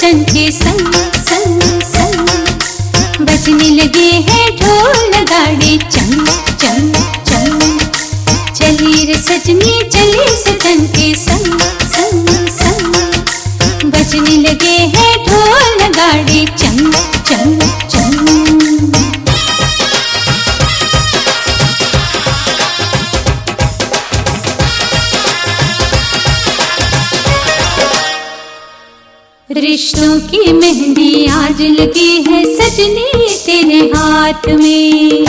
सजन के संग संग संग, बजने लगे हैं ढोल नगाड़े चंग चंग चंग। चली रे सजनी चली सजन के संग संग संग, बजने लगे हैं ढोल नगाड़े चंग चंग चंग। रिश्तों की मेहंदी आज लगी है सजनी तेरे हाथ में,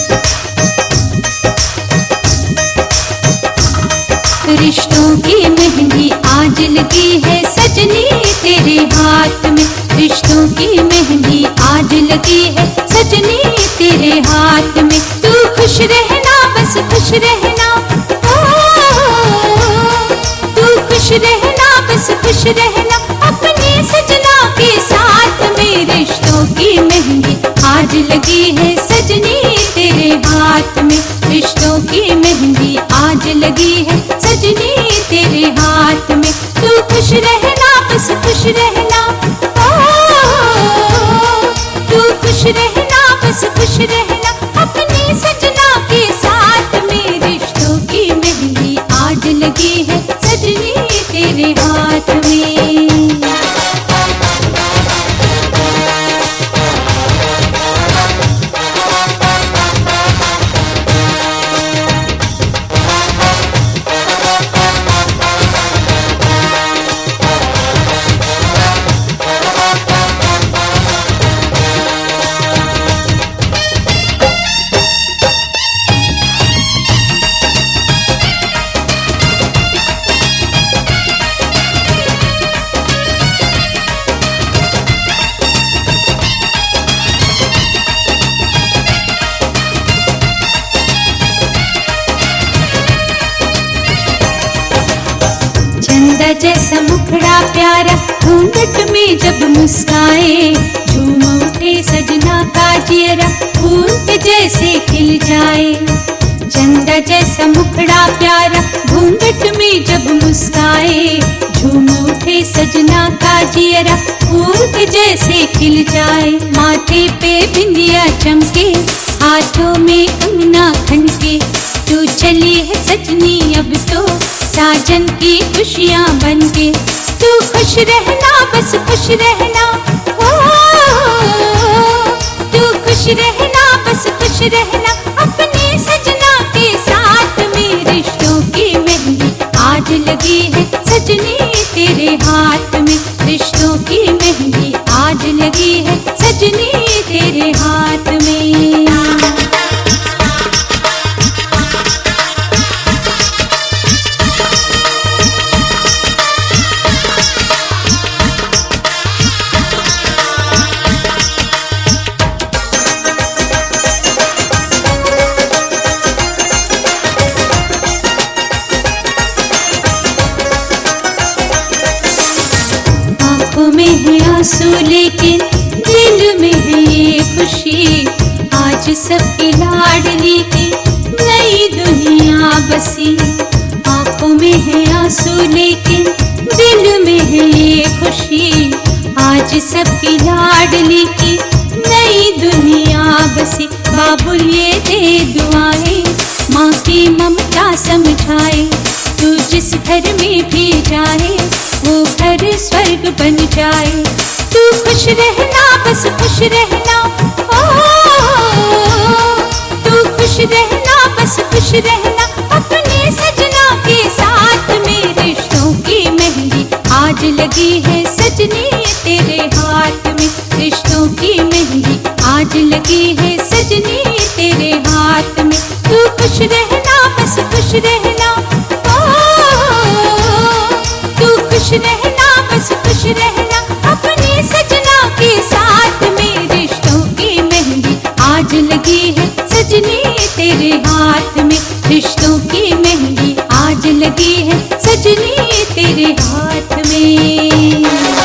रिश्तों की मेहंदी आज लगी है सजनी तेरे हाथ में, रिश्तों की मेहंदी आज लगी है सजनी तेरे हाथ में। तू खुश रहना बस खुश रहना, तू खुश रहना बस खुश रहना अपने सजना के साथ में। रिश्तों की मेहंदी आज लगी है सजनी तेरे हाथ में, रिश्तों की मेहंदी आज लगी है सजनी तेरे हाथ में। तू खुश रहना बस खुश रहना, तू खुश रहना बस खुश रहना अपने सजना के साथ में। रिश्तों की मेहंदी आज लगी है सजनी तेरे हाथ में। चंदा जैसा मुखड़ा प्यारा घूंघट में जब मुस्काए, झूम उठे सजना का चेहरा फूल के जैसे खिल जाए। चंदा जैसा मुखड़ा प्यारा घूंघट में जब मुस्काए, झूम उठे सजना का चेहरा फूल के जैसे खिल जाए। माथे पे बिंदिया चमके हाथों में कंगना खनके, तू चली है सजनी अब तो साजन की खुशियाँ बनके। तू खुश रहना बस खुश रहना, तू खुश रहना बस खुश रहना अपने सजना के साथ में। रिश्तों की मेहंदी आज लगी है सजनी तेरे हाथ में, रिश्तों की मेहंदी आज लगी है सजनी तेरे हाथ में। में है आंसू लेकिन दिल में है ये खुशी, आज सबकी लाडली की नई दुनिया बसी। आंखों में है आंसू लेकिन दिल में है ये खुशी, आज सबकी लाडली की नई दुनिया बसी। बाबुल ये दे दुआएं माँ की ममता समझाए, तू जिस घर में भी जाए वो घर स्वर्ग बन जाए। तू खुश रहना बस खुश रहना, तू खुश रहना बस खुश रहना अपने सजना के साथ में। रिश्तों की मेहंदी आज लगी है सजनी तेरे हाथ में, रिश्तों की मेहंदी आज लगी है सजनी तेरे हाथ में। तू खुश रहना बस खुश रहना, तू खुश रहना बस खुश रहना अपने सजना के साथ में। रिश्तों की मेहंदी आज लगी है सजनी तेरे हाथ में, रिश्तों की मेहंदी आज लगी है सजनी तेरे हाथ में।